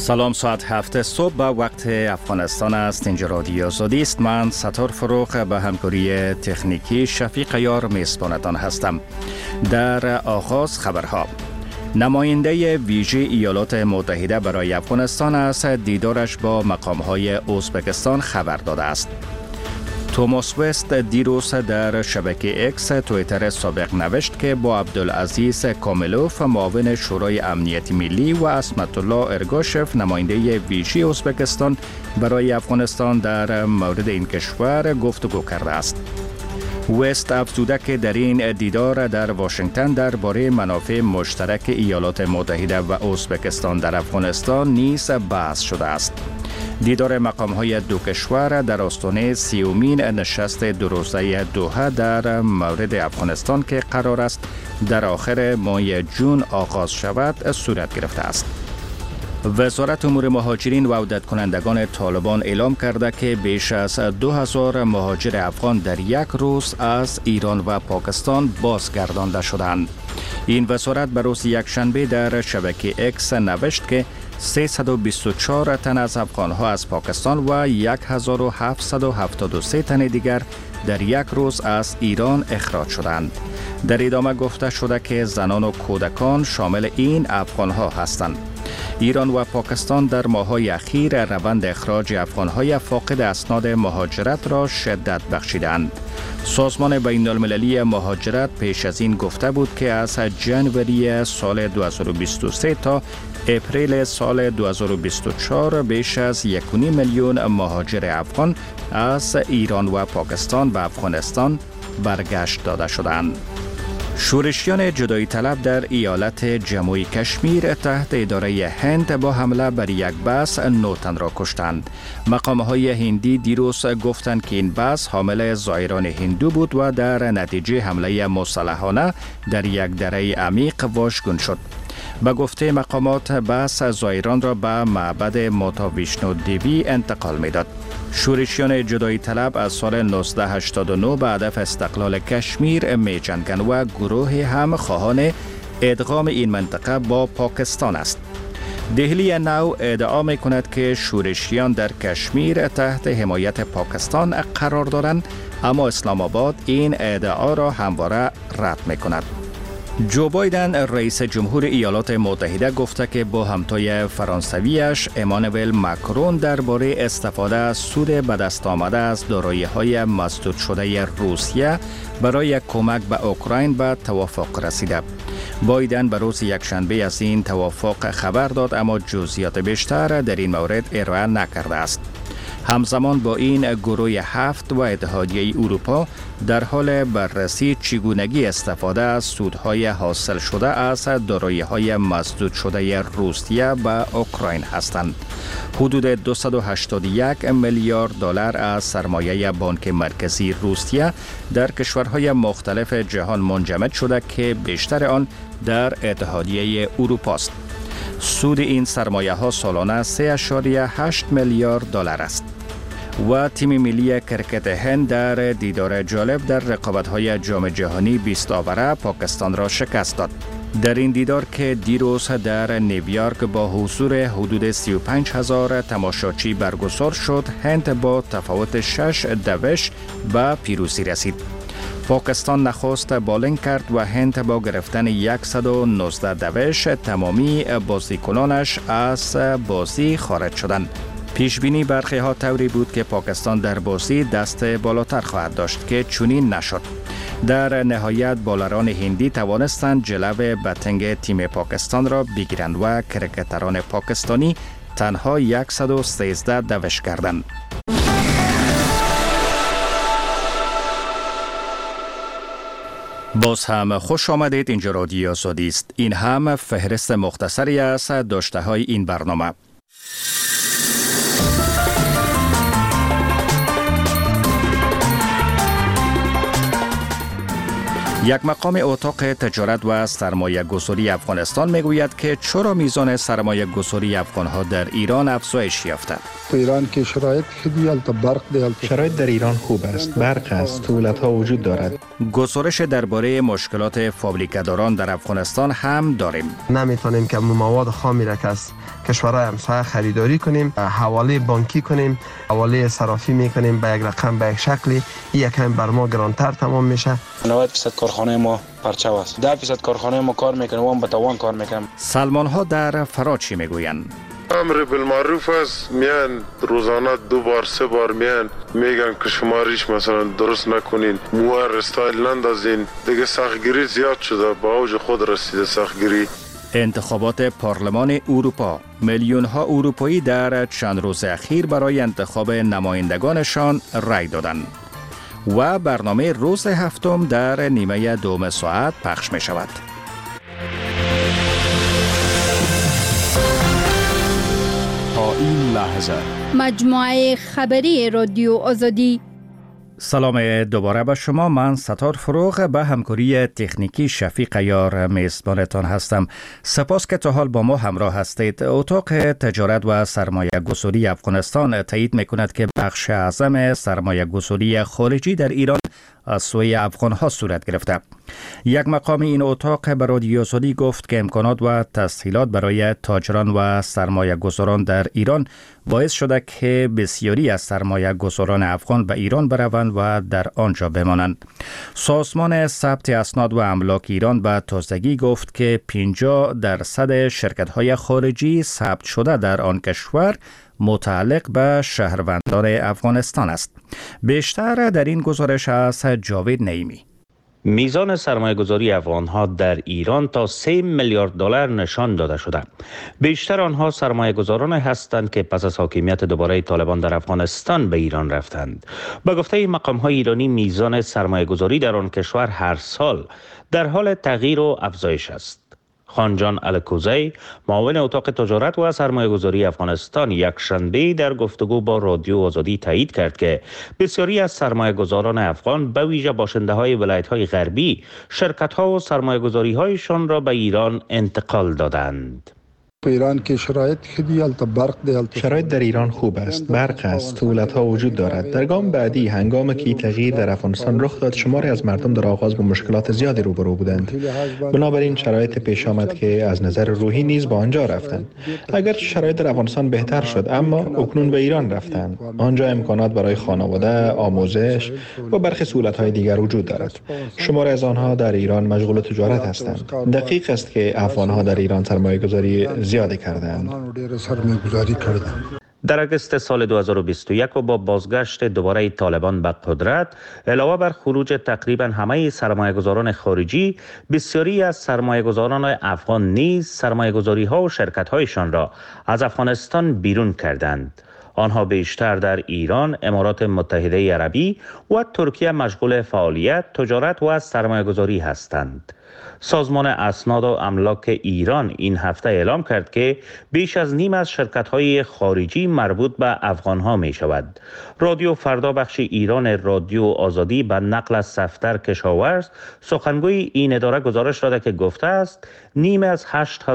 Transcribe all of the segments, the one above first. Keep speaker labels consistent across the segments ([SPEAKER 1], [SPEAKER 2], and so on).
[SPEAKER 1] سلام، ساعت 7 صبح به وقت افغانستان است. اینجا رادیو آزادی است. من ستار فروغ به همکاری تکنیکی شفیق یار میزبانتان هستم. در آغاز خبرها. نماینده ویژه ایالات متحده برای افغانستان از دیدارش با مقام‌های ازبکستان خبر داده است. توماس وست دیروز در شبکه اکس تویتر سابق نوشت که با عبدالعزیز کاملوف معاون شورای امنیت ملی و عصمت الله ارگاشف نماینده ویژه ازبکستان برای افغانستان در مورد این کشور گفتگو کرده است. وست افزوده که در این دیدار در واشنگتن درباره منافع مشترک ایالات متحده و ازبکستان در افغانستان نیز بحث شده است. دیدار مقام‌های دو کشور در آستانه 30مین نشست دوروزه دوحه در مورد افغانستان که قرار است در آخر ماه جون آغاز شود صورت گرفته است. وزارت امور مهاجرین و عودت کنندگان طالبان اعلام کرده که بیش از 2000 مهاجر افغان در یک روز از ایران و پاکستان بازگردانده شدند. این وزارت به روز یکشنبه در شبکه اکس نوشت که 324 تن از افغانها از پاکستان و 1773 تن دیگر در یک روز از ایران اخراج شدند. در ادامه گفته شده که زنان و کودکان شامل این افغانها هستند. ایران و پاکستان در ماه‌های اخیر روند اخراج افغانهای فاقد اسناد مهاجرت را شدت بخشیدند. سازمان بین‌المللی مهاجرت پیش از این گفته بود که از جنوری سال 2023 تا اپریل سال 2024 بیش از 1.5 میلیون مهاجر افغان از ایران و پاکستان به افغانستان برگشت داده شدند. شورشیان جدایی طلب در ایالت جموعی کشمیر تحت اداره هند با حمله بر یک بس 9 تن را کشتند. مقام‌های هندی دیروز گفتند که این بس حامل زائران هندو بود و در نتیجه حمله مسلحانه در یک دره عمیق واژگون شد. به گفته مقامات بس زائران را به معبد ماتا ویشنو دیوی انتقال می‌داد. شورشیان جدایی طلب از سال 1989 به هدف استقلال کشمیر می جنگند و گروه هم خواهان ادغام این منطقه با پاکستان است. دهلی نو ادعا می کند که شورشیان در کشمیر تحت حمایت پاکستان قرار دارند، اما اسلام آباد این ادعا را همواره رد می کند. جو بایدن رئیس جمهور ایالات متحده گفته که با همتای فرانسویش امانوئل ماکرون درباره استفاده از سود به دست آمده از دارایی‌های مسدود شده روسیه برای کمک به اوکراین به توافق رسیده. بایدن به روز یکشنبه از این توافق خبر داد، اما جزئیات بیشتر در این مورد ارائه نکرده است. همزمان با این گروه 7 و اتحادیه اروپا در حال بررسی چگونگی استفاده از سودهای حاصل شده از دارایی‌های مسدود شده روسیه به اوکراین هستند. حدود 281 میلیارد دلار از سرمایه بانک مرکزی روسیه در کشورهای مختلف جهان منجمد شده که بیشتر آن در اتحادیه اروپا است. سود این سرمایه ها سالانه 3.8 میلیارد دلار است. و تیم ملی کرکت هند در دیدار جالب در رقابت‌های جام جهانی 20 آوره پاکستان را شکست داد. در این دیدار که دیروز در نیویورک با حضور حدود 35,000 تماشاچی برگزار شد، هند با تفاوت 6-2 به پیروزی رسید. پاکستان نخست بالینگ کرد و هند با گرفتن 119 تمامی بازیکنانش از بازی خارج شدند. پیشبینی برخی ها طوری بود که پاکستان در بازی دست بالاتر خواهد داشت که چنین نشد. در نهایت بالران هندی توانستند جلو بتنگ تیم پاکستان را بگیرند و کرکتران پاکستانی تنها 113 دوش کردند. باز هم خوش آمدید. اینجا رادیو آزادی است. این هم فهرست مختصری از داشته های این برنامه. یک مقام اتاق تجارت و سرمایه گذاری افغانستان میگوید که چرا میزان سرمایه گذاری افغانها در ایران افزایش یافته.
[SPEAKER 2] تو ایران که شرایط خیلی برق
[SPEAKER 3] شرایط در ایران خوب است. برق است. سهولت‌ها وجود دارد.
[SPEAKER 1] گزارش درباره مشکلات فابریکه‌داران در افغانستان هم داریم.
[SPEAKER 2] نمیتونیم که مواد خامی را که از کشورهای همسایه خریداری کنیم، حواله بانکی کنیم، حواله صرافی میکنیم به یک رقم، به یک شکلی، یکم بر ما گرانتر تمام میشه.
[SPEAKER 3] 90% کارخانه ما پرچه است. 10% کارخانه ما کار میکنه، وام به توان کار میکنه.
[SPEAKER 1] سلمان ها در فرا چی میگویند؟
[SPEAKER 4] امر بالمعروف است، میان روزانه 2 بار 3 بار میگن که شما ریش مثلا درست نکنین، موار استایل نندازین. دیگه سختگیری زیاد شده، با اوج خود رسیده سختگیری.
[SPEAKER 1] انتخابات پارلمان اروپا، میلیون ها اروپایی در چند روز اخیر برای انتخاب نمایندگانشان رای دادند و برنامه روز هفتم در نیمه دوم ساعت پخش می شود.
[SPEAKER 5] تا این لحظه
[SPEAKER 6] مجموعه خبری رادیو آزادی.
[SPEAKER 1] سلام دوباره به شما. من ستار فروغ به همکاری تکنیکی شفیق عیار میزبانتان هستم. سپاس که تا حال با ما همراه هستید. اتاق تجارت و سرمایه گذاری افغانستان تایید میکند که بخش اعظم سرمایه گذاری خارجی در ایران از سوی افغان‌ها صورت گرفته. یک مقام این اتاق به رادیو آزادی گفت که امکانات و تسهیلات برای تاجران و سرمایه گذاران در ایران باعث شده که بسیاری از سرمایه گذاران افغان به ایران بروند و در آنجا بمانند. سازمان ثبت اسناد و املاک ایران به تازگی گفت که 50% شرکت‌های خارجی ثبت شده در آن کشور متعلق به شهروندان افغانستان است. بیشتر در این گزارش از جاوید نعیمی.
[SPEAKER 7] میزان سرمایه‌گذاری افغان‌ها در ایران تا 3 میلیارد دلار نشان داده شده. بیشتر آنها سرمایه‌گذاران هستند که پس از حاکمیت دوباره طالبان در افغانستان به ایران رفتند. به گفته مقام‌های ایرانی میزان سرمایه‌گذاری در آن کشور هر سال در حال تغییر و افزایش است. خانجان الکوزی، معاون اتاق تجارت و سرمایه‌گذاری افغانستان، یک شنبه در گفتگو با رادیو آزادی تایید کرد که بسیاری از سرمایه‌گذاران افغان به ویژه باشنده‌های ولایت‌های غربی شرکت‌ها و سرمایه‌گذاری‌هایشان را به ایران انتقال دادند.
[SPEAKER 8] ایران که شرایط
[SPEAKER 9] شرایط در ایران خوب است، برق است، سهولت‌ها وجود دارد. در گام بعدی هنگامی که تغییر در افغانستان رخ داد، شماری از مردم در آغاز با مشکلات زیادی روبرو بودند. بنابراین شرایط پیش آمد که از نظر روحی نیز با آنجا رفتند. اگرچه شرایط در افغانستان بهتر شد، اما اکنون به ایران رفتند. آنجا امکانات برای خانواده، آموزش و برخی سهولت‌های دیگر وجود دارد. شماری از آنها در ایران مشغول تجارت هستند. دقیق است که افغان‌ها در ایران سرمایه‌گذاری زیادی کردند.
[SPEAKER 7] در اگست سال 2021 و با بازگشت دوباره طالبان به قدرت، علاوه بر خروج تقریبا همه سرمایه‌گذاران خارجی، بسیاری از سرمایه‌گذاران افغان نیز سرمایه‌گذاری‌ها و شرکت‌هایشان را از افغانستان بیرون کردند. آنها بیشتر در ایران، امارات متحده عربی و ترکیه مشغول فعالیت، تجارت و سرمایه‌گذاری هستند. سازمان اسناد و املاک ایران این هفته اعلام کرد که بیش از نیم از شرکت‌های خارجی مربوط به افغان‌ها می‌شود. رادیو فردا بخش ایران رادیو آزادی به نقل از صفدر کشاورز، سخنگوی این اداره گزارش داده که گفته است نیم از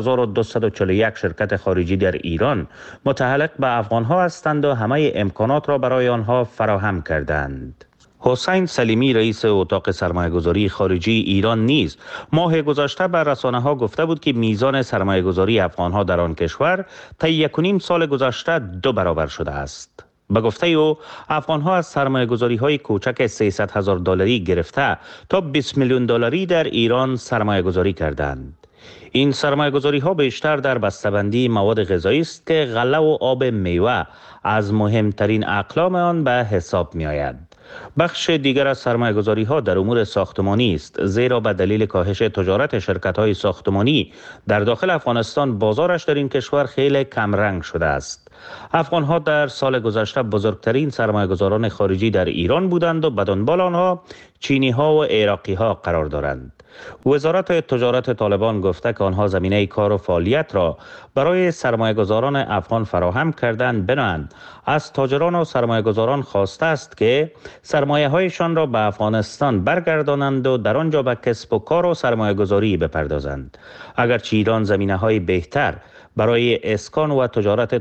[SPEAKER 7] 8241 شرکت خارجی در ایران متعلق به افغان‌ها هستند و همه امکانات را برای آنها فراهم کردند. حسین سلیمی رئیس اتاق سرمایه‌گذاری خارجی ایران نیز ماه گذشته بر رسانه‌ها گفته بود که میزان سرمایه‌گذاری افغان‌ها در آن کشور طی 1.5 سال گذشته 2 برابر شده است. به گفته او، افغان‌ها از سرمایه‌گذاری‌های کوچک 300,000 دلاری گرفته تا 20 میلیون دلاری در ایران سرمایه‌گذاری کردند. این سرمایه‌گذاری‌ها بیشتر در بسته‌بندی مواد غذایی است که غله و آب میوه از مهمترین اقلام آن به حساب می‌آید. بخش دیگر از سرمایه‌گذاری‌ها در امور ساختمانی است، زیرا به دلیل کاهش تجارت شرکت‌های ساختمانی در داخل افغانستان بازارش در این کشور خیلی کمرنگ شده است. افغان‌ها در سال گذشته بزرگترین سرمایه‌گذاران خارجی در ایران بودند و به دنبال آنها چینی‌ها و عراقی‌ها قرار دارند. وزارت تجارت طالبان گفته که آنها زمینه کار و فعالیت را برای سرمایه‌گذاران افغان فراهم کردند. بنابراین از تاجران و سرمایه‌گذاران خواسته است که سرمایه‌هایشان را به افغانستان برگردانند و در آنجا به کسب و کار و سرمایه‌گذاری بپردازند. اگرچه ایران زمینه‌های بهتر برای اسکان و تجارت تاجران و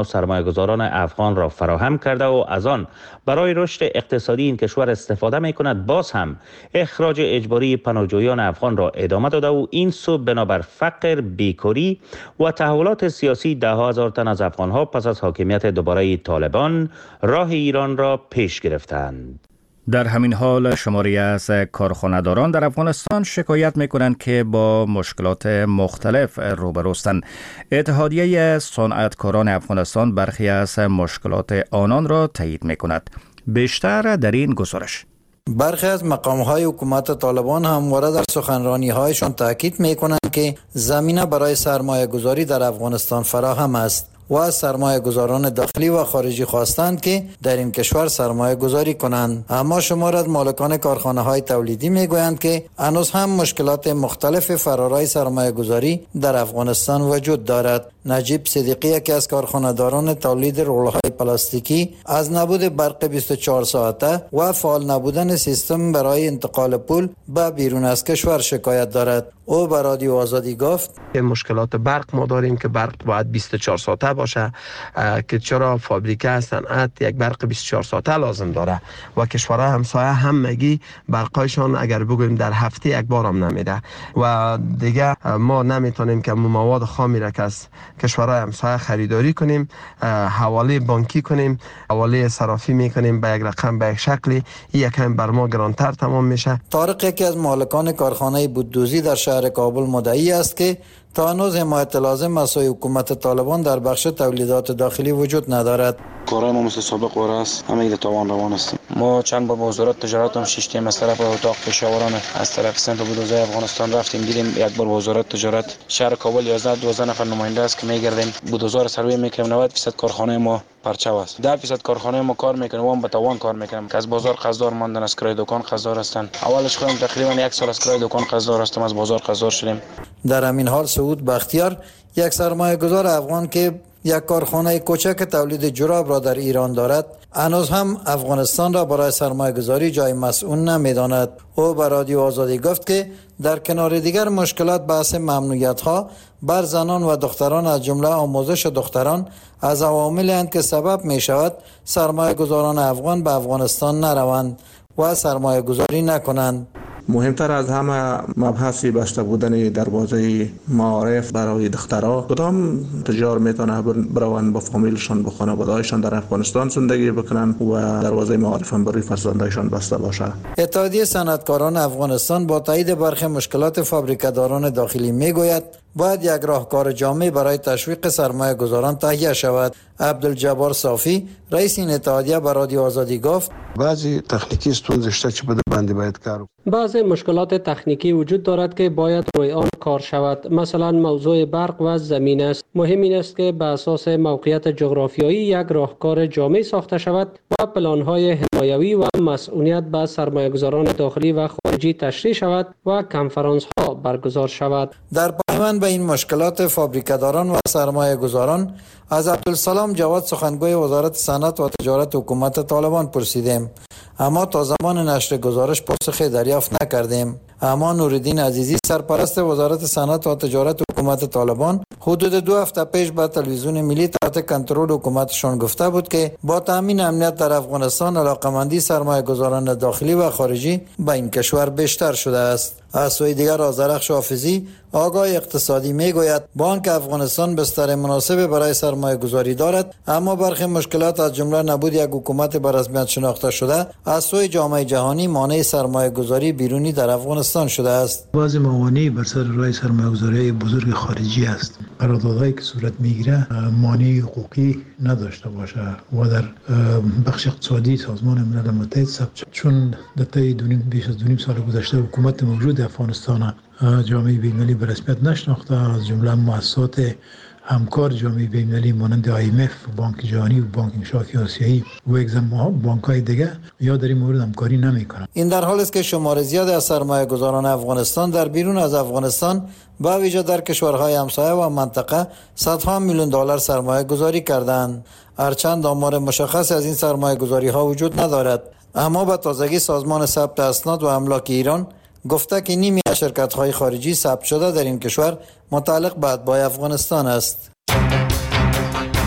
[SPEAKER 7] و سرمایه‌گذاران افغان را فراهم کرده و از آن برای رشد اقتصادی این کشور استفاده می‌کند. باز هم اخراج اجباری پناهجویان افغان را ادامه داده و این سو بنابر فقر، بیکاری و تحولات سیاسی ده هزار تن از افغان‌ها پس از حاکمیت دوباره طالبان راه ایران را پیش گرفتند.
[SPEAKER 1] در همین حال شماری از کارخانه‌داران در افغانستان شکایت می‌کنند که با مشکلات مختلف روبروستند. اتحادیه صنعتکاران افغانستان برخی از مشکلات آنان را تایید می‌کند. بیشتر در این گزارش.
[SPEAKER 10] برخی از مقام‌های حکومت طالبان همواره در سخنرانی‌هایشان تاکید می‌کنند که زمینه برای سرمایه‌گذاری در افغانستان فراهم است و از سرمایه گذاران داخلی و خارجی خواستند که در این کشور سرمایه گذاری کنند. اما شمار از مالکان کارخانه های تولیدی می گویند که هنوز هم مشکلات مختلف فرارای سرمایه گذاری در افغانستان وجود دارد. نجیب صدیقی، یکی از کارخانه‌داران تولید رول‌های پلاستیکی، از نبود برق 24 ساعته و فعال نبودن سیستم برای انتقال پول به بیرون از کشور شکایت دارد. او به رادیو آزادی گفت
[SPEAKER 2] مشکلات برق ما داریم که برق باید 24 ساعته باشه، که چرا فابریکه صنعت یک برق 24 ساعته لازم داره و کشورهای همسایه همگی برقایشان اگر بگویم در هفته یک بار هم نمیده و دیگه ما نمیتونیم که مواد خامی را که از کشورهای همسایه خریداری کنیم، حواله بانکی کنیم، حواله صرافی میکنیم به یک رقم به یک شکلی، یکم بر ما گرانتر تمام میشه.
[SPEAKER 10] طارق، یکی از مالکان کارخانه بوددوزی در شهر کابل، مدعی است که تا هنوز حمایت لازم از سوی حکومت طالبان در بخش تولیدات داخلی وجود ندارد.
[SPEAKER 3] کارهای ما مثل سابق واره است، همه در تاوان روان هستیم. ما چند بار به وزارت تجارت هم شیشتیم، از طرف اتاق پشاوران از طرف سنت بودوزای افغانستان رفتیم، دیدیم یک بار وزارت تجارت شهر کابل 11-12 نفر نماینده است که میگردیم بودوزا رو سروی میکنیم. 90% کارخانه ما پرچاو است، 10% کارخانه ما کار میکنه و هم به توان کار میکنم که از بازار قرضدار ماندن، از کرای دکان قرضدار هستند. اولش خودم تقریبا 1 سال از کرای دکان قرضدار هستم، از بازار قرضدار شدیم.
[SPEAKER 10] در همین حال سعود بختیار، یک سرمایه گذار افغان که یک کارخانه کوچک تولید جراب را در ایران دارد، هنوز هم افغانستان را برای سرمایه گذاری جای مسئول نمیداند. او به رادیو آزادی گفت که در کنار دیگر مشکلات بحث ممنوعیت ها بر زنان و دختران از جمله آموزش دختران از عواملی اند که سبب می شود سرمایه گذاران افغان به افغانستان نروند و سرمایه گذاری نکنند.
[SPEAKER 11] مهمتر از همه مبحثی بسته بودن دروازه معارف برای دخترها. کدام تجار میتونه بروند با فامیلشان، با خانواده‌هایشان در افغانستان زندگی بکنن و دروازه معارف هم برای فرزندایشان بسته باشه.
[SPEAKER 10] اتحادیه صنعتکاران افغانستان با تایید برخی مشکلات فابریکه‌داران داخلی میگوید باید یک راهکار جامع برای تشویق سرمایه گذاران تهیه شود. عبدالجبار صافی، رئیس این اتحادیه، به رادیو آزادی گفت
[SPEAKER 2] بعضی تکنیکی ستونزشته چه بده بندی باید کار.
[SPEAKER 12] بعضی مشکلات تکنیکی وجود دارد که باید روی آن کار شود. مثلا موضوع برق و زمین است. مهم این است که به اساس موقعیت جغرافیایی یک راهکار جامع ساخته شود و پلان‌های حمایوی و مسئولیت به سرمایه‌گذاران داخلی و خارجی تشریح شود و کنفرانس‌ها برگزار شود.
[SPEAKER 10] در پایان به این مشکلات فابریکه‌داران و سرمایه‌گذاران از عبدالسلام جواد، سخنگوی وزارت صنعت و تجارت حکومت طالبان، پرسیدیم، اما تا زمان نشر گزارش پاسخی دریافت نکردیم. اما نوردین عزیزی، سرپرست وزارت صنعت و تجارت حکومت طالبان، حدود 2 هفته پیش به تلویزیون ملی تحت کنترل حکومتشان گفته بود که با تامین امنیت در افغانستان علاقمندی سرمایه‌گذاران داخلی و خارجی به این کشور بیشتر شده است. از سوی دیگر آذرخش حافظی، آگاه اقتصادی، میگوید بانک افغانستان بستر مناسب برای سرمایه گذاری دارد، اما برخی مشکلات از جمله نبود یک حکومت به رسمیت شناخته شده از سوی جامعه جهانی مانع سرمایه گذاری بیرونی در افغانستان شده است.
[SPEAKER 13] بعضی موانع بر سر راه سرمایه گذاری بزرگ خارجی است. قراردادهایی که صورت میگیره مانع حقوقی نداشته باشه و در بخش اقتصادی سازمان ملل متحد ثبت شد. چون در طی بیش از 2.5 سال گذشته حکومت موجود افغانستان جامعه بین‌المللی به رسمیت نشناخته، از جمله مؤسسات همکار جامعه بین‌المللی مانند IMF، بانک جهانی و بانک انشافی آسیایی و یک بانک‌های دیگه یا در این مورد همکاری نمی‌کنند.
[SPEAKER 10] این در حالی است که شمار زیادی از سرمایه‌گذاران افغانستان در بیرون از افغانستان به ویژه در کشورهای همسایه و منطقه صدها میلیون دلار سرمایه گذاری کردند. هرچند آمار مشخصی از این سرمایه گذاری ها وجود ندارد، اما به تازگی سازمان ثبت اسناد و املاک ایران گفته که نیمی از شرکت‌های خارجی ثبت شده در این کشور متعلق به اتباع افغانستان است.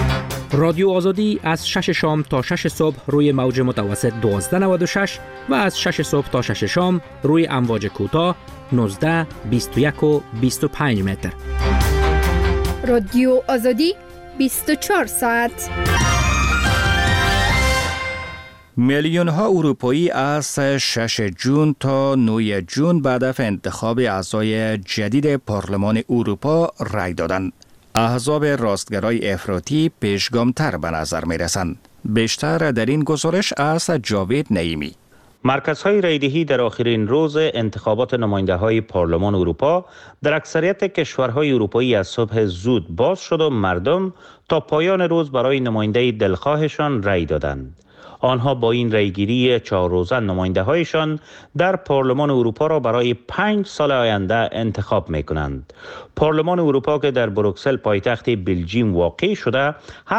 [SPEAKER 14] رادیو آزادی از 6 شام تا 6 صبح روی موج متوسط 1296 و از 6 صبح تا 6 شام روی امواج کوتاه 19، 21 و 25 متر.
[SPEAKER 6] رادیو آزادی 24 ساعت.
[SPEAKER 1] میلیون ها اروپایی از 6 جون تا 9 جون به هدف انتخاب اعضای جدید پارلمان اروپا رای دادند. احزاب راستگرای افراطی پیشگامتر به نظر می رسند. بیشتر در این گزارش از جاوید نعیمی.
[SPEAKER 7] مرکزهای رایدهی در آخرین روز انتخابات نماینده های پارلمان اروپا در اکثریت کشورهای اروپایی از صبح زود باز شد و مردم تا پایان روز برای نماینده دلخواهشان رای دادند. آنها با این رایگیری 4 روزه نماینده هایشان در پارلمان اروپا را برای 5 سال آینده انتخاب می کنند. پارلمان اروپا که در بروکسل پایتخت بلژیم واقع شده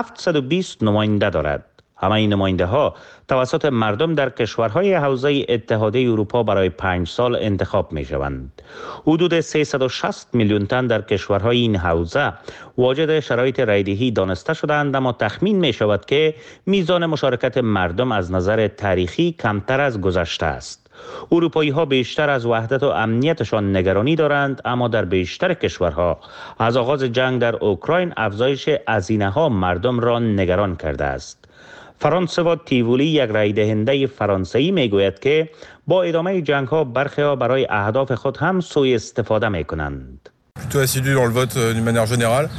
[SPEAKER 7] 720 نماینده دارد. همه این نماینده ها توسط مردم در کشورهای حوزه اتحادیه اروپا برای 5 سال انتخاب می شوند. حدود 360 میلیون تن در کشورهای این حوزه واجد شرایط رایدهی دانسته شدند، اما تخمین می شود که میزان مشارکت مردم از نظر تاریخی کمتر از گذشته است. اروپایی ها بیشتر از وحدت و امنیتشان نگرانی دارند، اما در بیشتر کشورها از آغاز جنگ در اوکراین افزایش هزینه ها مردم را نگران کرده است. فرانسوا تیوولی یک رای دهنده فرانسوی میگوید که با ادامه جنگ ها برخی ها برای اهداف خود هم سوء استفاده میکنند.
[SPEAKER 15] Plutôt assidu dans le vote d'une manière générale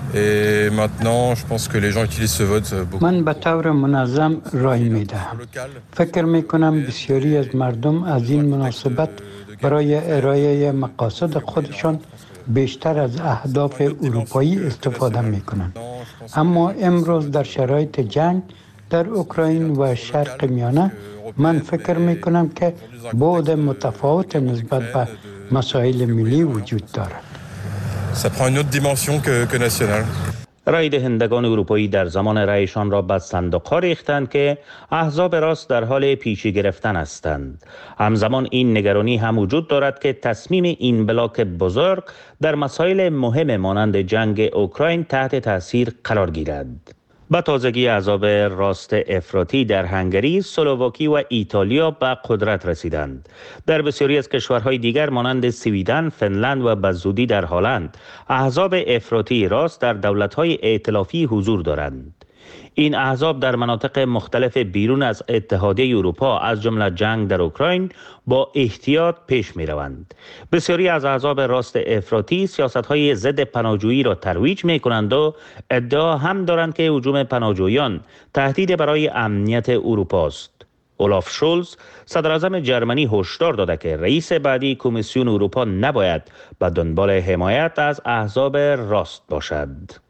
[SPEAKER 15] et maintenant je pense que les gens utilisent ce vote beaucoup.
[SPEAKER 13] من به طور منظم رای میدهم. فکر میکنم بسیاری از مردم از این مناسبت برای ارائه مقاصد خودشان بیشتر از اهداف اروپایی استفاده میکنند. اما امروز در شرایط جنگ در اوکراین و شرق میانه من فکر میکنم که بعد متفاوت نسبت به مسائل ملی وجود دارد.
[SPEAKER 15] Ça prend une autre dimension que nationale.
[SPEAKER 7] رای دهندگان اروپایی در زمان رایشان را به صندوق‌ها ریختند که احزاب راست در حال پیشی گرفتن هستند. همزمان این نگرانی هم وجود دارد که تصمیم این بلاک بزرگ در مسائل مهم مانند جنگ اوکراین تحت تاثیر قرار گیرد. با تازگی احزاب راست افراطی در هنگری، اسلواکی و ایتالیا به قدرت رسیدند. در بسیاری از کشورهای دیگر مانند سویدن، فنلند و به زودی در هلند، احزاب افراطی راست در دولت‌های ائتلافی حضور دارند. این احزاب در مناطق مختلف بیرون از اتحادیه اروپا از جمله جنگ در اوکراین با احتیاط پیش می روند. بسیاری از احزاب راست افراطی سیاست‌های ضد پناهجویی را ترویج می کنند و ادعا هم دارند که هجوم پناهجویان تهدید برای امنیت اروپا است. اولاف شولز صدر اعظم جرمنی هشدار داده که رئیس بعدی کمیسیون اروپا نباید به دنبال حمایت از احزاب راست باشد.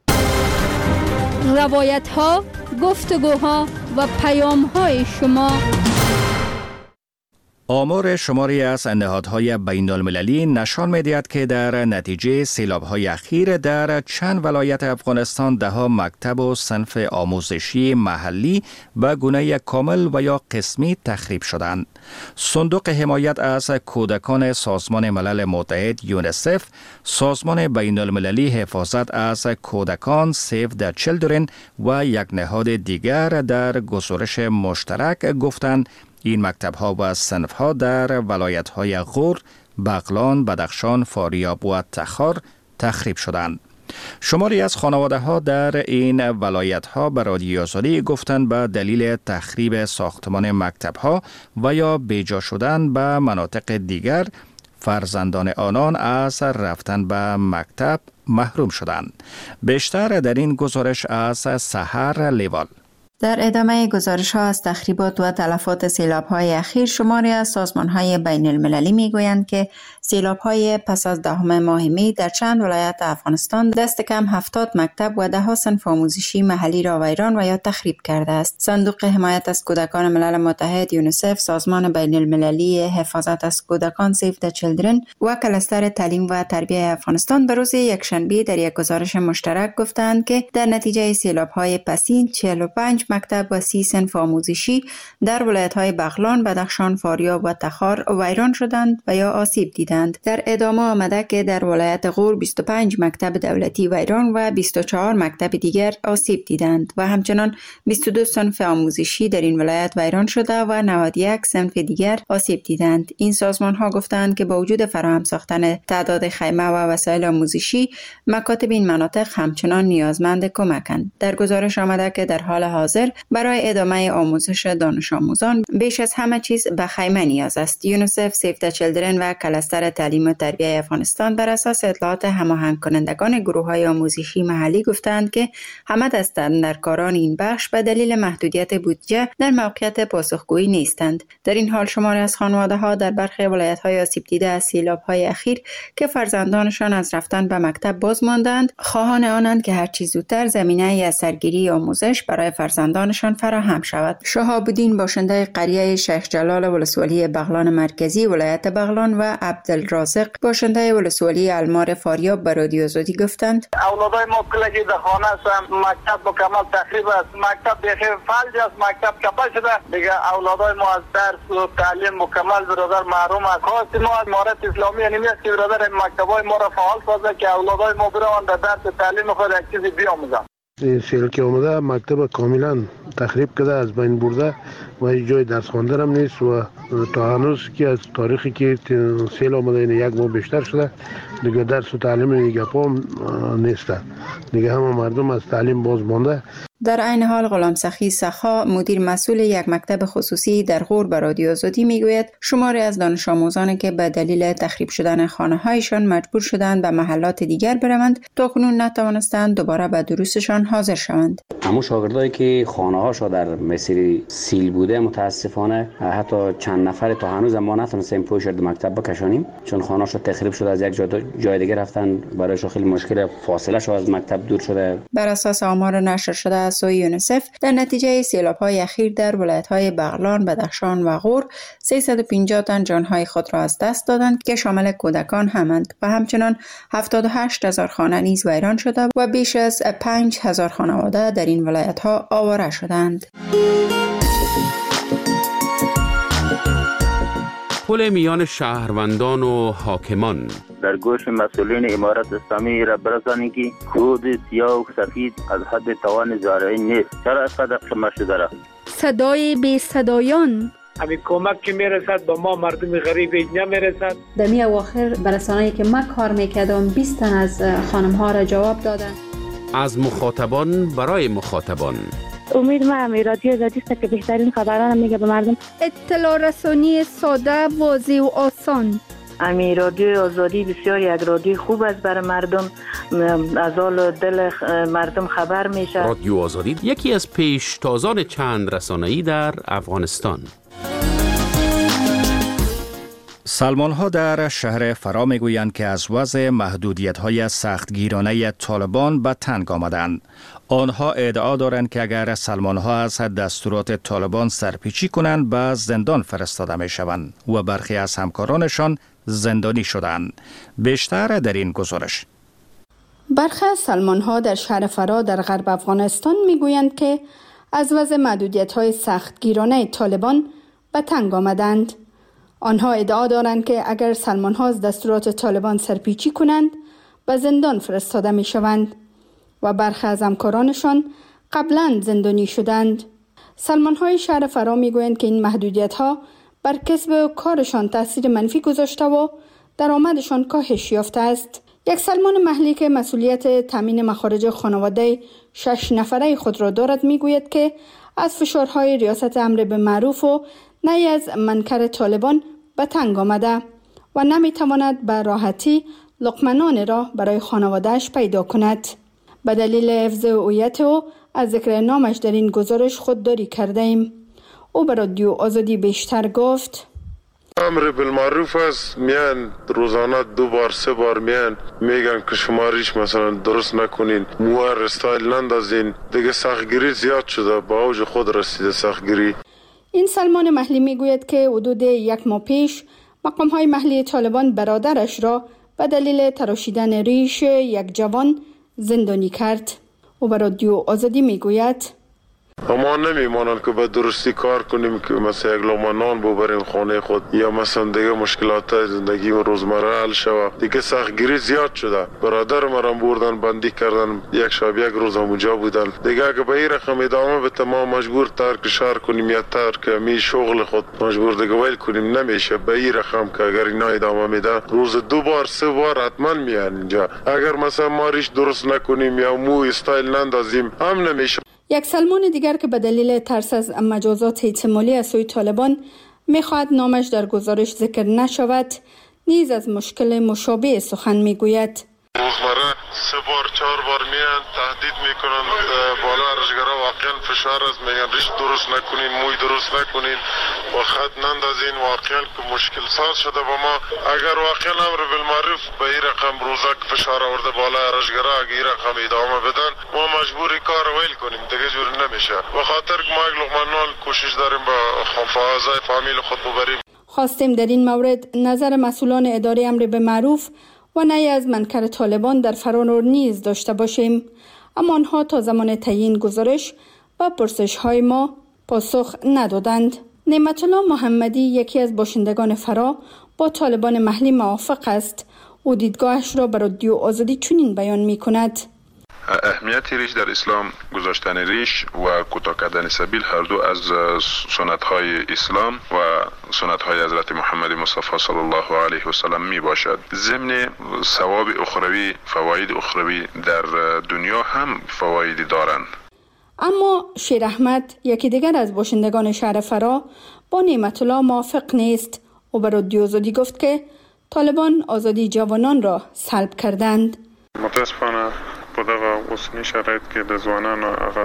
[SPEAKER 6] روایت ها، گفتگوها و پیام های شما.
[SPEAKER 1] آمار شماری از نهادهای بین المللی نشان می‌دهد که در نتیجه سیلاب‌های اخیر در چند ولایت افغانستان ده‌ها مکتب و صنف آموزشی محلی به گونه کامل و یا قسمی تخریب شدند. صندوق حمایت از کودکان سازمان ملل متحد یونیسف، سازمان بین المللی حفاظت از کودکان سیو د چیلدرن و یک نهاد دیگر در گزارش مشترک گفتند این مکتب‌ها و صنف‌ها در ولایت‌های غور، بغلان، بدخشان، فاریاب و تخار تخریب شدند. شماری از خانواده‌ها در این ولایت‌ها به رادیو آزادی گفتند به دلیل تخریب ساختمان مکتب‌ها و یا بیجا شدن به مناطق دیگر فرزندان آنان از رفتن به مکتب محروم شدند. بیشتر در این گزارش از سحر لیوال.
[SPEAKER 16] در ادامه گزارش ها از تخریبات و تلفات سیلاب های اخیر، شماری از سازمان های بین المللی می گویند که سیلاب های پس از 10 ماه می در چند ولایت افغانستان دست کم 70 مکتب و 10 صنف آموزشی محلی را ویران و یا تخریب کرده است. صندوق حمایت از کودکان ملل متحد یونیسف، سازمان بین المللی حفاظت از کودکان سیو د چیلدرن و کلستر تعلیم و تربیت افغانستان به روز یکشنبه در یک گزارش مشترک گفتند که در نتیجه سیلاب های پسین 45 مکتب و 30 صنف آموزشی در ولایت‌های بغلان، بدخشان، فاریاب و تخار ویران شدند و یا آسیب دیدند. بودند. در ادامه آمده که در ولایت غور 25 مکتب دولتی ویران و 24 مکتب دیگر آسیب دیدند و همچنان 22 صنف آموزشی در این ولایت ویران شده و 91 صنف دیگر آسیب دیدند. این سازمان ها گفتند که با وجود فراهم ساختن تعداد خیمه و وسایل آموزشی، مکاتب این مناطق همچنان نیازمند کمکند. در گزارش آمده که در حال حاضر برای ادامه آموزش دانش آموزان بیش از همه چیز به خیمه نیاز است. یونیسف، سیو د چیلدرن و کلستر تعلیم و تربیت افغانستان بر اساس اطلاعات هماهنگ کنندگان گروه‌های آموزشی محلی گفتند که همه دستاندرکاران این بخش به دلیل محدودیت بودجه در موقعیت پاسخگویی نیستند. در این حال شماری از خانواده‌ها در برخی ولایت‌های آسیب دیده از سیلاب‌های اخیر که فرزندانشان از رفتن به مکتب باز ماندند، خواهان آنند که هر چه زودتر زمینه از سرگیری آموزش برای فرزندانشان فراهم شود. شهاب الدین باشنده قریه شیخ جلال ولسوالی بغلان مرکزی ولایت بغلان و عبدالرازق باشنده ولسوالی المار فاریاب به رادیو آزادی گفتند:
[SPEAKER 17] اولادای ما کلگی در خانه هستند، مکتب مکمل تخریب است، مکتب بخیر فلج است، مکتب کپا شده، دیگه اولادای ما از درس و تعلیم مکمل برادر محروم است. خواست ما از امارت اسلامی نمیست که برادر مکتبای ما را فعال سازه که اولادای ما برون در درس تعلیم خود یک چیزی بیاموزند.
[SPEAKER 18] سیل که اومده مکتب کاملا تخریب کرده، از بین برده و جای درس خواندن هم نیست و تا هنوز که از تاریخی که سیل اومده این یک ماه بیشتر شده دیگه درس و تعلیم دیگه پام نیست، دیگه همه مردم از تعلیم باز مانده.
[SPEAKER 16] در عین حال غلام سخی سخا مدیر مسئول یک مکتب خصوصی در غور به رادیو آزادی میگوید شماری از دانش آموزانی که به دلیل تخریب شدن خانه‌هایشان مجبور شدند به محلات دیگر بروند تاکنون نتوانستند دوباره به دروسشان حاضر شوند.
[SPEAKER 19] همون شاگردایی که خانه‌هاشون در مسیر سیل بوده متاسفانه حتی چند نفر تا هنوز ما نتونستیم پوش شد مکتب بکشانیم، چون خانه‌هاشون تخریب شده، از یک جای دیگه رفتن، برایشون خیلی مشکل، فاصله شو از مکتب دور شده.
[SPEAKER 16] بر اساس آمار نشر شده از سوی یونیسف در نتیجه سیلاب‌های اخیر در ولایت‌های بغلان، بدخشان و غور 350 تن جان‌های خود را از دست دادند که شامل کودکان همند و همچنان 78,000 خانه نیز ویران شده و بیش از 5,000 خانواده در این ولایت‌ها آواره شدند.
[SPEAKER 5] پل میان شهروندان و حاکمان
[SPEAKER 20] در گوش مسئولین امارت اسلامی را برسانید که کود سیاه و سفید از حد توان زارعی نیست. چرا اینقدر قیمت شده را؟
[SPEAKER 6] صدای بی صدایان
[SPEAKER 21] همین کمک که میرسد با ما مردم غریب نمیرسد.
[SPEAKER 22] در می اواخر برسانه‌ای که من کار میکردم 20 تن از خانم ها را جواب دادن.
[SPEAKER 5] از مخاطبان برای مخاطبان.
[SPEAKER 23] امید ما رادیو آزادی است که بهترین خبران میگه به مردم.
[SPEAKER 6] اطلاع رسانی ساده، واضح و آسان.
[SPEAKER 23] امی رادیو آزادی بسیار یک رادیو خوب است برای مردم، از حال دل مردم خبر میشه.
[SPEAKER 5] رادیو آزادی یکی از پیشتازان چند رسانه‌ای در افغانستان.
[SPEAKER 1] سلمان ها در شهر فرا میگویند که از وضع محدودیت های سختگیرانه طالبان به تنگ آمدند. آنها ادعا دارند که اگر سلمان ها از دستورات طالبان سرپیچی کنند به زندان فرستاده می شوند و برخی از همکارانشان زندانی شدند. بیشتر در این گزارش.
[SPEAKER 6] برخی از سلمان ها در شهر فرا در غرب افغانستان میگویند که از وضع محدودیت های سختگیرانه طالبان به تنگ آمدند. آنها ادعا دارند که اگر سلمان ها از دستورات طالبان سرپیچی کنند به زندان فرستاده می شوند و برخی از همکارانشان قبلا زندانی شدند. سلمان های شهر فرا می گویند که این محدودیت ها بر کسب کارشان تاثیر منفی گذاشته و درآمدشان کاهش یافته است. یک سلمان محلی که مسئولیت تامین مخارج خانواده 6 نفره خود را دارد می گوید که از فشارهای ریاست امر به معروف و نهی از منکر طالبان به تنگ آمده و نمی تواند به راحتی لقمه نان را برای خانواده‌اش پیدا کند. به دلیل حفظ هویت او از ذکر نامش در این گزارش خودداری کرده ایم. او به رادیو آزادی بیشتر گفت:
[SPEAKER 4] امر بالمعروف است، میان روزانه 2 بار 3 بار میگن که شماریش مثلا درست نکنین، موار استایل نندازین، دیگه سختگیری زیاد شده، با اوج خود رسیده سختگیری.
[SPEAKER 6] این سلمان محلی میگوید که حدود 1 ماه پیش مقام‌های محلی طالبان برادرش را به دلیل تراشیدن ریش یک جوان زندانی کرد. او به رادیو آزادی میگوید:
[SPEAKER 4] اما نمیمانند که به درستی کار کنیم که مثلا یک لقمه نان ببریم خانه خود یا مثلا دیگه مشکلات زندگی روزمره حل شود. دیگه سختگیری زیاد شده. برادر مرا بردن بندی کردن، یک شب یک روز اونجا بودن. دیگه اگه به این رقم ادامه بده ما مجبور ترک شهر کنیم یا ترک می شغل خود مجبور دیگه ویل کنیم. نمیشه به این رقم که اگر اینا ادامه میده روز 2 بار 3 بار حتما میان اینجا. اگر مثلا ما ریش درست نکنیم یا مو استایل نندازیم هم نمیشه.
[SPEAKER 6] یک سلمان دیگر که به دلیل ترس از مجازات احتمالی از سوی طالبان میخواهد نامش در گزارش ذکر نشود، نیز از مشکل مشابه سخن میگوید.
[SPEAKER 4] روزمره 3 بار 4 بار میان تهدید میکنن بالا ارشگرا واقعا فشار است، میگن ریش درست نکنین، موی درست نکنین و خط نندازین. واقعا که مشکل ساز شده با ما. اگر واقعا امر بالمعروف به این رقم روزا که فشار آورده بالا ارشگرا اگر این رقم ادامه بدن ما مجبوری کار ویل کنیم، دیگه جور نمیشه. به خاطر که ما یک لقمه نان کوشش داریم با فاعضای فامیل خود ببریم.
[SPEAKER 6] خواستیم در این مورد نظر مسئولان اداره امر به معروف و نه از منکر طالبان در فرانور نیز داشته باشیم، اما آنها تا زمان تعیین گزارش و پرسش های ما پاسخ ندادند. نعمت الله محمدی یکی از باشندگان فرا با طالبان محلی موافق است. او دیدگاهش را به رادیو آزادی چنین بیان می کند.
[SPEAKER 3] اهمیت ریش در اسلام گذاشتن ریش و کوتاه کردن سبیل هر دو از سنت های اسلام و سنت های حضرت محمد مصطفی صلی الله علیه و سلم می باشد. ضمن ثواب اخروی، فواید اخروی در دنیا هم فوایدی دارند.
[SPEAKER 6] اما شیر احمد یکی دیگر از باشندگان شهر فرا با نعمت الله موافق نیست. او به رادیو آزادی گفت که طالبان آزادی جوانان را سلب کردند.
[SPEAKER 8] متاسفانه په دغه اوسنی شرایط کې د ځوانانو هغه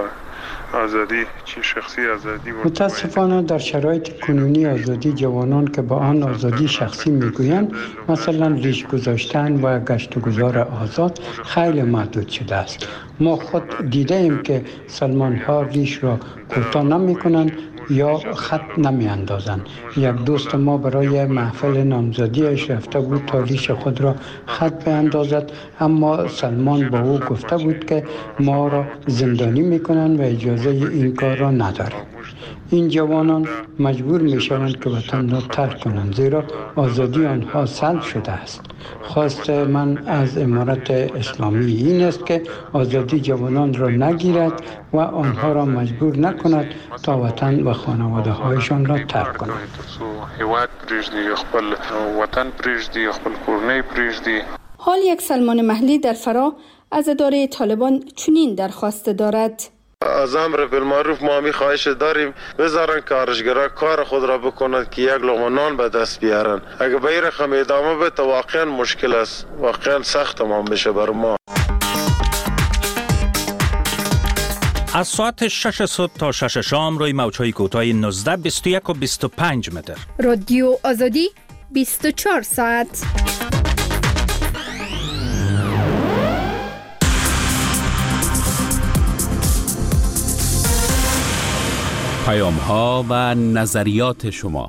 [SPEAKER 8] آزادی چی شخصی آزادی
[SPEAKER 9] متاسفانه در شرایط کنونی آزادی جوانان که با آن آزادی شخصی میگویند، مثلا ریش گذاشتن و گشت و گذار آزاد خیلی محدود شده است. ما خود دیده ایم که سلمان ها ریش را کوتاه نمی کنند یا خط نمی اندازند. یک دوست ما برای محفل نامزدیش رفته بود تا ریش خود را خط بیاندازد، اما سلمان با او گفته بود که ما را زندانی می کنند و اجازه این کار را نداریم. این جوانان مجبور می شوند که وطن را ترک کنند، زیرا آزادی آنها سلب شده است. خواست من از امارت اسلامی این است که آزادی جوانان را نگیرد و آنها را مجبور نکند تا وطن و خانواده هایشان را ترک کنند.
[SPEAKER 6] حال یک سلمان محلی در فرا از اداره طالبان چنین درخواست دارد.
[SPEAKER 4] از امر بالمعروف ما می خواهش داریم بذارن کارشگرا کار خود را بکنند که یک لقمه نان به دست بیارن. اگه به این رقم ادامه بده واقعا مشکل است، واقعا سخت تمام بشه بر ما.
[SPEAKER 14] از ساعت 6 صبح تا 6 شام روی موج‌های کوتاه 19 21 و 25 متر.
[SPEAKER 6] رادیو آزادی 24 ساعت.
[SPEAKER 5] پیام‌ها و نظریات شما.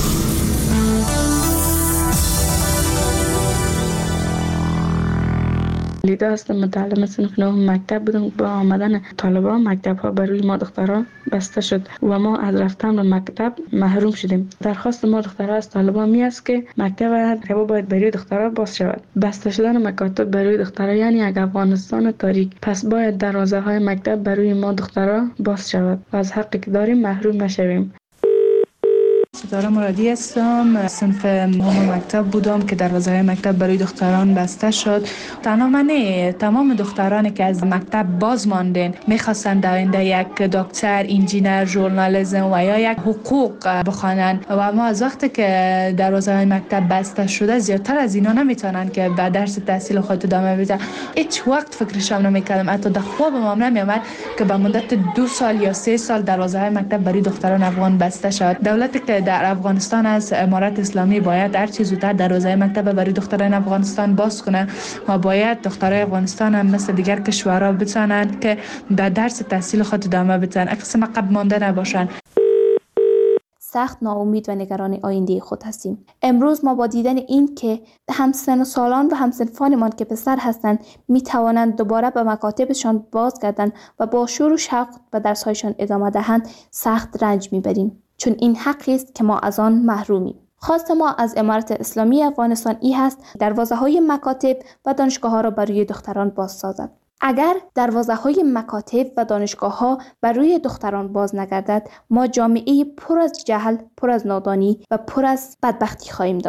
[SPEAKER 24] لیدا هستم، متعلم صنف 9 مکتب بودم. با آمدن طالبان مکتب ها بر روی ما دختران بسته شد و ما از رفتن به مکتب محروم شدیم. درخواست ما دخترها از طالبان می است که مکتب باید بر روی دخترها باز شود. بسته شدن مکاتب بر روی دخترها یعنی یک افغانستان تاریک. پس باید دروازه های مکتب بر روی ما دخترها باز شود و از حقی که داریم محروم نشویم.
[SPEAKER 25] ستاره مرادی هستم، صنف 9 مکتب بودم که دروازه مکتب برای دختران بسته شد. تنها من نه، تمام دخترانی که از مکتب باز ماندن میخواستن در یک دکتر، انجینر، ژورنالیسم و یا یک حقوق بخوانن و ما از وقتی که دروازه مکتب بسته شده زیادتر از اینا نمیتونن که به درس تحصیل خود ادامه بدن. هیچ وقت فکرشم نمیکردم، حتی در خوابم هم نمیومد که به مدت 2 سال یا 3 سال دروازه مکتب برای دختران افغان بسته شد. دولتی که در افغانستان از امارت اسلامی باید هر چه زودتر دروازه مکتب برای دختران افغانستان باز کنه و باید دخترای افغانستان هم مثل دیگر کشورها بتونن که به درس تحصیل خود ادامه بدن، اقسم عقب مانده نباشن.
[SPEAKER 2] سخت ناامید و نگران آینده خود هستیم. امروز ما با دیدن این که همسن و سالان و همسنفانمان که پسر هستند می توانند دوباره به مکاتبشان بازگردند و با شور و شوق و درسهایشان ادامه دهند سخت رنج میبریم، چون این حقی است که ما از آن محرومیم. خواست ما از امارت اسلامی افغانستان ای هست دروازه‌های مکاتب و دانشگاه‌ها را برای دختران باز سازد. اگر دروازه‌های مکاتب و دانشگاه‌ها برای دختران باز نگردد، ما جامعه پر از جهل، پر از نادانی و پر از بدبختی خواهیم داشت.